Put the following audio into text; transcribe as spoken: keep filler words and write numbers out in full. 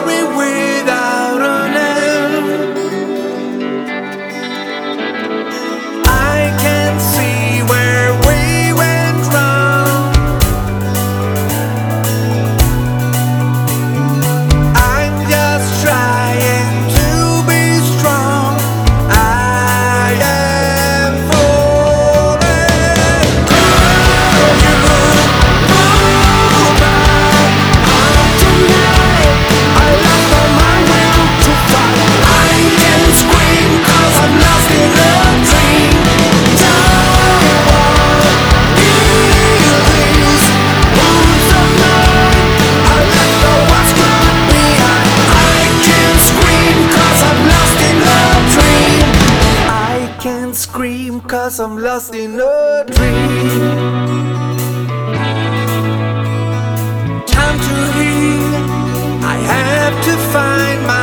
me without a name. I can see where we went wrong. I'm just trying to be strong. I am falling. Could you move back on tonight? I lost all my will to fight. I can scream 'cause I'm lost in a dream. Don't want these wounds of mine. I let go what's gone behind. I can scream 'cause I'm lost in a dream. I can scream 'cause I'm lost in a dream. Time to heal. I have to find my